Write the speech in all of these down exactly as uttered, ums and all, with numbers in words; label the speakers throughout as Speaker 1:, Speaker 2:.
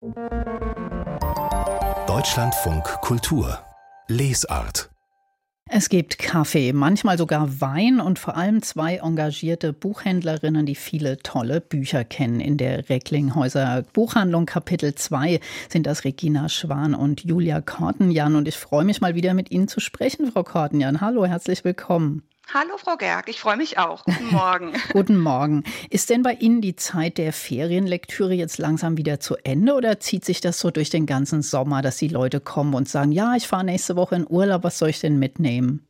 Speaker 1: Deutschlandfunk Kultur Lesart.
Speaker 2: Es gibt Kaffee, manchmal sogar Wein und vor allem zwei engagierte Buchhändlerinnen, die viele tolle Bücher kennen. In der Recklinghäuser Buchhandlung Kapitel zwei sind das Regina Schwan und Julia Kortenjan. Und ich freue mich mal wieder mit Ihnen zu sprechen, Frau Kortenjan. Hallo, herzlich willkommen.
Speaker 3: Hallo Frau Gerg, ich freue mich auch. Guten Morgen.
Speaker 2: Guten Morgen. Ist denn bei Ihnen die Zeit der Ferienlektüre jetzt langsam wieder zu Ende oder zieht sich das so durch den ganzen Sommer, dass die Leute kommen und sagen, ja, ich fahre nächste Woche in Urlaub, was soll ich denn mitnehmen?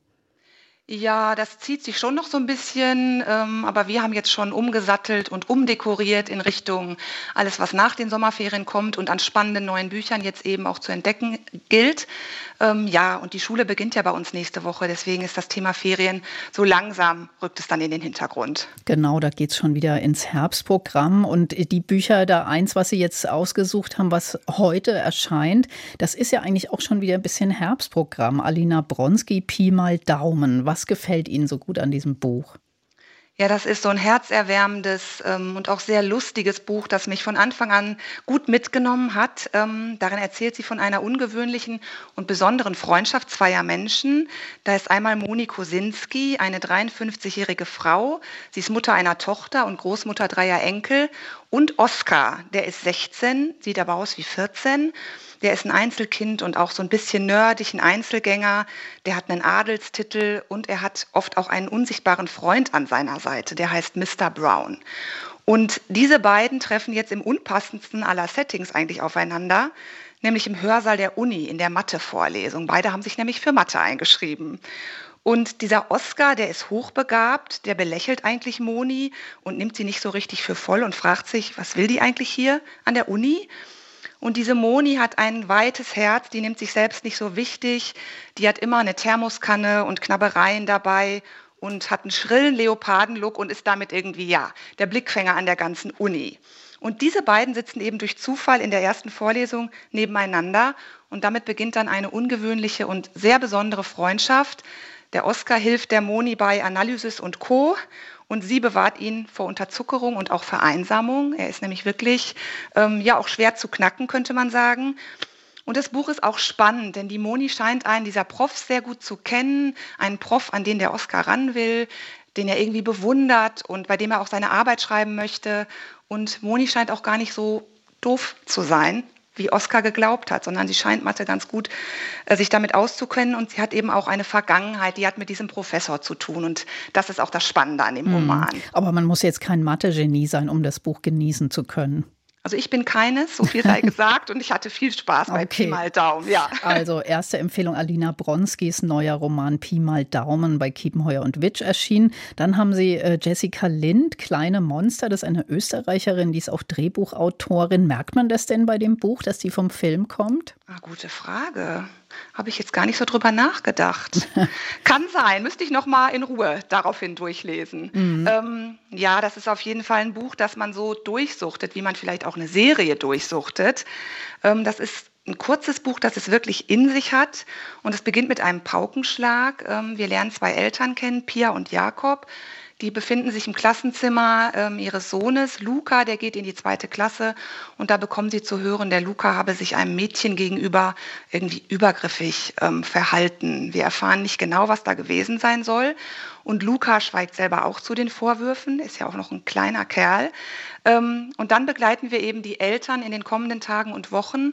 Speaker 3: Ja, das zieht sich schon noch so ein bisschen, ähm, aber wir haben jetzt schon umgesattelt und umdekoriert in Richtung alles, was nach den Sommerferien kommt und an spannenden neuen Büchern jetzt eben auch zu entdecken gilt. Ähm, ja, und die Schule beginnt ja bei uns nächste Woche, deswegen ist das Thema Ferien so langsam, rückt es dann in den Hintergrund.
Speaker 2: Genau, da geht's schon wieder ins Herbstprogramm und die Bücher, da eins, was Sie jetzt ausgesucht haben, was heute erscheint, das ist ja eigentlich auch schon wieder ein bisschen Herbstprogramm. Alina Bronski, Pi mal Daumen. Was gefällt Ihnen so gut an diesem Buch?
Speaker 3: Ja, das ist so ein herzerwärmendes ähm, und auch sehr lustiges Buch, das mich von Anfang an gut mitgenommen hat. Ähm, darin erzählt sie von einer ungewöhnlichen und besonderen Freundschaft zweier Menschen. Da ist einmal Moni Kosinski, eine dreiundfünfzigjährige Frau. Sie ist Mutter einer Tochter und Großmutter dreier Enkel. Und Oskar, der ist sechzehn, sieht aber aus wie vierzehn. Der ist ein Einzelkind und auch so ein bisschen nerdig, ein Einzelgänger. Der hat einen Adelstitel und er hat oft auch einen unsichtbaren Freund an seiner Seite, der heißt Mister Brown. Und diese beiden treffen jetzt im unpassendsten aller Settings eigentlich aufeinander, nämlich im Hörsaal der Uni in der Mathe-Vorlesung. Beide haben sich nämlich für Mathe eingeschrieben. Und dieser Oskar, der ist hochbegabt, der belächelt eigentlich Moni und nimmt sie nicht so richtig für voll und fragt sich, was will die eigentlich hier an der Uni? Und diese Moni hat ein weites Herz, die nimmt sich selbst nicht so wichtig. Die hat immer eine Thermoskanne und Knabbereien dabei und hat einen schrillen Leopardenlook und ist damit irgendwie, ja, der Blickfänger an der ganzen Uni. Und diese beiden sitzen eben durch Zufall in der ersten Vorlesung nebeneinander und damit beginnt dann eine ungewöhnliche und sehr besondere Freundschaft. Der Oskar hilft der Moni bei Analysis und Co. Und sie bewahrt ihn vor Unterzuckerung und auch Vereinsamung. Er ist nämlich wirklich ähm, ja auch schwer zu knacken, könnte man sagen. Und das Buch ist auch spannend, denn die Moni scheint einen dieser Profs sehr gut zu kennen. Einen Prof, an den der Oskar ran will, den er irgendwie bewundert und bei dem er auch seine Arbeit schreiben möchte. Und Moni scheint auch gar nicht so doof zu sein, wie Oskar geglaubt hat, sondern sie scheint Mathe ganz gut äh, sich damit auszukennen und sie hat eben auch eine Vergangenheit, die hat mit diesem Professor zu tun und das ist auch das Spannende an dem Roman.
Speaker 2: Aber man muss jetzt kein Mathe-Genie sein, um das Buch genießen zu können.
Speaker 3: Also ich bin keines, so viel sei gesagt und ich hatte viel Spaß bei
Speaker 2: Okay.
Speaker 3: Pi mal Daumen, ja.
Speaker 2: Also erste Empfehlung Alina Bronskis neuer Roman Pi mal Daumen bei Kiepenheuer und Witsch erschienen. Dann haben Sie äh, Jessica Lind, Kleine Monster, das ist eine Österreicherin, die ist auch Drehbuchautorin. Merkt man das denn bei dem Buch, dass die vom Film kommt?
Speaker 3: Ah, gute Frage. Habe ich jetzt gar nicht so drüber nachgedacht. Kann sein, müsste ich noch mal in Ruhe daraufhin durchlesen. Mhm. Ähm, ja, das ist auf jeden Fall ein Buch, das man so durchsuchtet, wie man vielleicht auch eine Serie durchsuchtet. Ähm, das ist ein kurzes Buch, das es wirklich in sich hat. Und es beginnt mit einem Paukenschlag. Ähm, wir lernen zwei Eltern kennen, Pia und Jakob. Die befinden sich im Klassenzimmer ähm, ihres Sohnes, Luca, der geht in die zweite Klasse und da bekommen sie zu hören, der Luca habe sich einem Mädchen gegenüber irgendwie übergriffig ähm, verhalten. Wir erfahren nicht genau, was da gewesen sein soll und Luca schweigt selber auch zu den Vorwürfen, ist ja auch noch ein kleiner Kerl. Ähm, und dann begleiten wir eben die Eltern in den kommenden Tagen und Wochen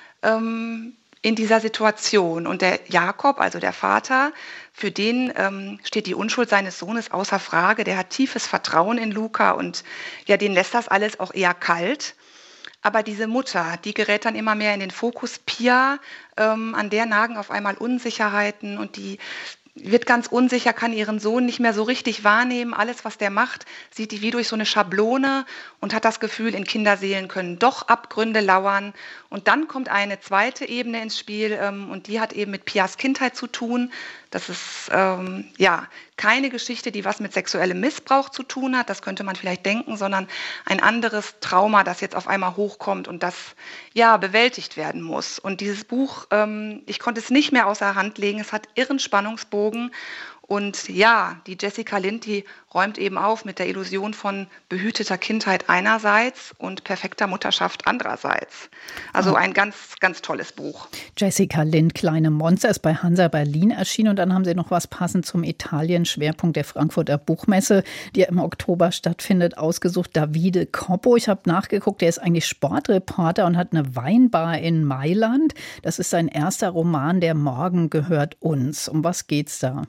Speaker 3: ähm, in dieser Situation. Und der Jakob, also der Vater, für den ähm, steht die Unschuld seines Sohnes außer Frage. Der hat tiefes Vertrauen in Luca und ja, den lässt das alles auch eher kalt. Aber diese Mutter, die gerät dann immer mehr in den Fokus. Pia, ähm, an der nagen auf einmal Unsicherheiten und die wird ganz unsicher, kann ihren Sohn nicht mehr so richtig wahrnehmen. Alles, was der macht, sieht die wie durch so eine Schablone und hat das Gefühl, in Kinderseelen können doch Abgründe lauern. Und dann kommt eine zweite Ebene ins Spiel ähm, und die hat eben mit Pias Kindheit zu tun. Das ist ähm, ja keine Geschichte, die was mit sexuellem Missbrauch zu tun hat, das könnte man vielleicht denken, sondern ein anderes Trauma, das jetzt auf einmal hochkommt und das ja bewältigt werden muss. Und dieses Buch, ähm, ich konnte es nicht mehr außer Hand legen, es hat irren Spannungsbogen Und ja, die Jessica Lind, die räumt eben auf mit der Illusion von behüteter Kindheit einerseits und perfekter Mutterschaft andererseits. Also ein ganz, ganz tolles Buch.
Speaker 2: Jessica Lind, Kleine Monster, ist bei Hansa Berlin erschienen. Und dann haben Sie noch was passend zum Italien-Schwerpunkt der Frankfurter Buchmesse, die ja im Oktober stattfindet, ausgesucht. Davide Coppo, ich habe nachgeguckt, der ist eigentlich Sportreporter und hat eine Weinbar in Mailand. Das ist sein erster Roman, Der Morgen gehört uns. Um was geht's da?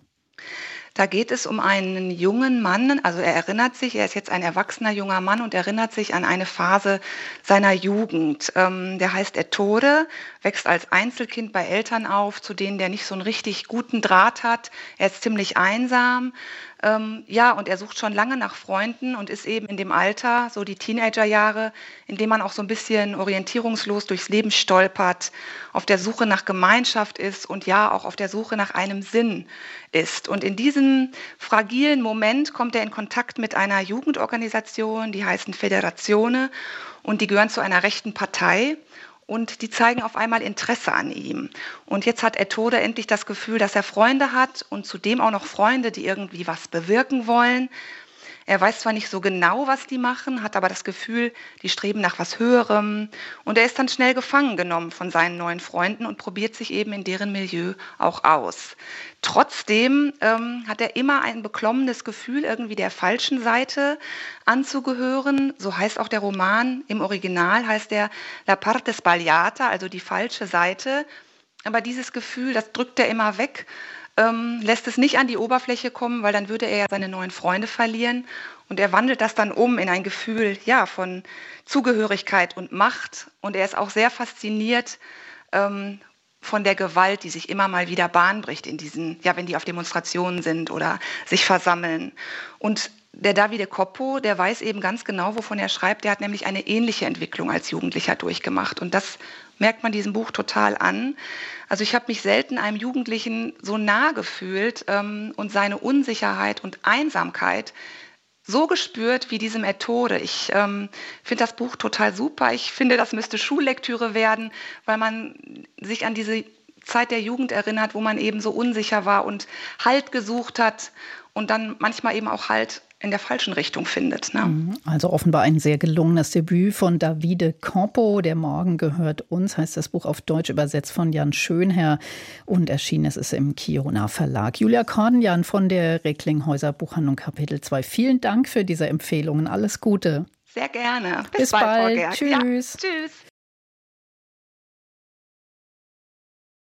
Speaker 3: Da geht es um einen jungen Mann, also er erinnert sich, er ist jetzt ein erwachsener junger Mann und erinnert sich an eine Phase seiner Jugend. Ähm, der heißt Ettore, wächst als Einzelkind bei Eltern auf, zu denen der nicht so einen richtig guten Draht hat. Er ist ziemlich einsam. Ähm, ja, und er sucht schon lange nach Freunden und ist eben in dem Alter, so die Teenagerjahre, in dem man auch so ein bisschen orientierungslos durchs Leben stolpert, auf der Suche nach Gemeinschaft ist und ja, auch auf der Suche nach einem Sinn ist. Und in diesem fragilen Moment kommt er in Kontakt mit einer Jugendorganisation, die heißen Federazione, und die gehören zu einer rechten Partei. Und die zeigen auf einmal Interesse an ihm. Und jetzt hat Ettore endlich das Gefühl, dass er Freunde hat und zudem auch noch Freunde, die irgendwie was bewirken wollen. Er weiß zwar nicht so genau, was die machen, hat aber das Gefühl, die streben nach was Höherem. Und er ist dann schnell gefangen genommen von seinen neuen Freunden und probiert sich eben in deren Milieu auch aus. Trotzdem ähm, hat er immer ein beklommenes Gefühl, irgendwie der falschen Seite anzugehören. So heißt auch der Roman. Im Original heißt er La parte sbagliata, also die falsche Seite. Aber dieses Gefühl, das drückt er immer weg. Ähm, lässt es nicht an die Oberfläche kommen, weil dann würde er ja seine neuen Freunde verlieren. Und er wandelt das dann um in ein Gefühl ja, von Zugehörigkeit und Macht. Und er ist auch sehr fasziniert ähm, von der Gewalt, die sich immer mal wieder Bahn bricht in diesen, ja, wenn die auf Demonstrationen sind oder sich versammeln. Und der Davide Coppo, der weiß eben ganz genau, wovon er schreibt. Der hat nämlich eine ähnliche Entwicklung als Jugendlicher durchgemacht. Und das merkt man diesem Buch total an. Also ich habe mich selten einem Jugendlichen so nah gefühlt ähm, und seine Unsicherheit und Einsamkeit so gespürt wie diesem Ettore. Ich ähm, finde das Buch total super. Ich finde, das müsste Schullektüre werden, weil man sich an diese Zeit der Jugend erinnert, wo man eben so unsicher war und Halt gesucht hat und dann manchmal eben auch Halt in der falschen Richtung findet. Ne?
Speaker 2: Also offenbar ein sehr gelungenes Debüt von Davide Coppo. Der Morgen gehört uns, heißt das Buch auf Deutsch, übersetzt von Jan Schönherr und erschienen ist es im Kiona Verlag. Julia Kordenjan von der Recklinghäuser Buchhandlung Kapitel zwei. Vielen Dank für diese Empfehlungen. Alles Gute.
Speaker 3: Sehr gerne.
Speaker 2: Bis, Bis bald. bald. Tschüss.
Speaker 3: Ja, tschüss.